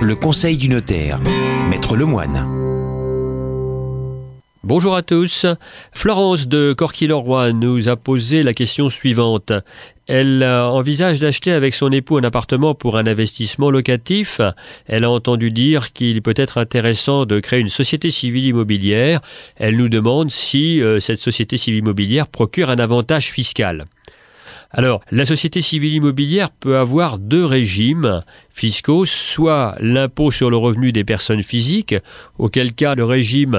Le conseil du notaire, Maître Lemoine. Bonjour à tous. Florence de Corquy-le-Roi nous a posé la question suivante. Elle envisage d'acheter avec son époux un appartement pour un investissement locatif. Elle a entendu dire qu'il peut être intéressant de créer une société civile immobilière. Elle nous demande si cette société civile immobilière procure un avantage fiscal. Alors, la société civile immobilière peut avoir deux régimes fiscaux, soit l'impôt sur le revenu des personnes physiques, auquel cas le régime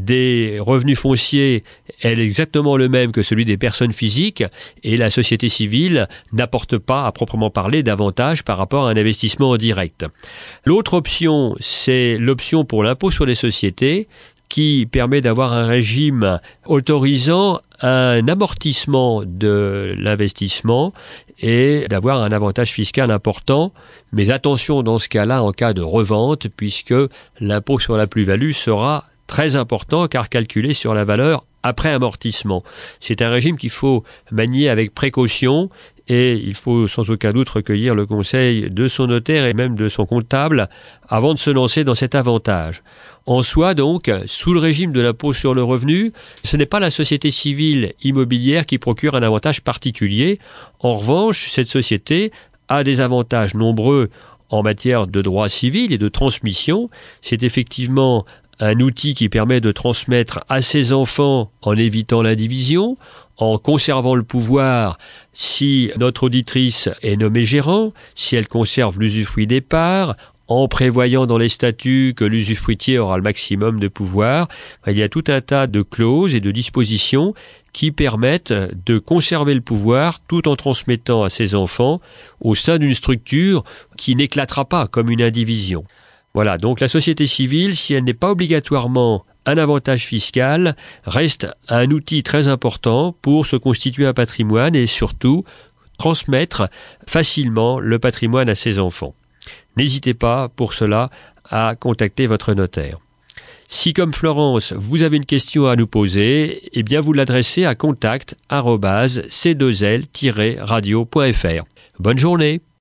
des revenus fonciers est exactement le même que celui des personnes physiques, et la société civile n'apporte pas, à proprement parler, d'avantage par rapport à un investissement en direct. L'autre option, c'est l'option pour l'impôt sur les sociétés, qui permet d'avoir un régime autorisant un amortissement de l'investissement et d'avoir un avantage fiscal important. Mais attention dans ce cas-là, en cas de revente, puisque l'impôt sur la plus-value sera très important car calculé sur la valeur après amortissement. C'est un régime qu'il faut manier avec précaution et il faut sans aucun doute recueillir le conseil de son notaire et même de son comptable avant de se lancer dans cet avantage. En soi donc, sous le régime de l'impôt sur le revenu, ce n'est pas la société civile immobilière qui procure un avantage particulier. En revanche, cette société a des avantages nombreux en matière de droit civil et de transmission. C'est effectivement un outil qui permet de transmettre à ses enfants en évitant l'indivision, en conservant le pouvoir si notre auditrice est nommée gérant, si elle conserve l'usufruit des parts, en prévoyant dans les statuts que l'usufruitier aura le maximum de pouvoir. Il y a tout un tas de clauses et de dispositions qui permettent de conserver le pouvoir tout en transmettant à ses enfants au sein d'une structure qui n'éclatera pas comme une indivision. Voilà, donc la société civile, si elle n'est pas obligatoirement un avantage fiscal, reste un outil très important pour se constituer un patrimoine et surtout transmettre facilement le patrimoine à ses enfants. N'hésitez pas pour cela à contacter votre notaire. Si comme Florence, vous avez une question à nous poser, eh bien vous l'adressez à contact@c2l-radio.fr. Bonne journée.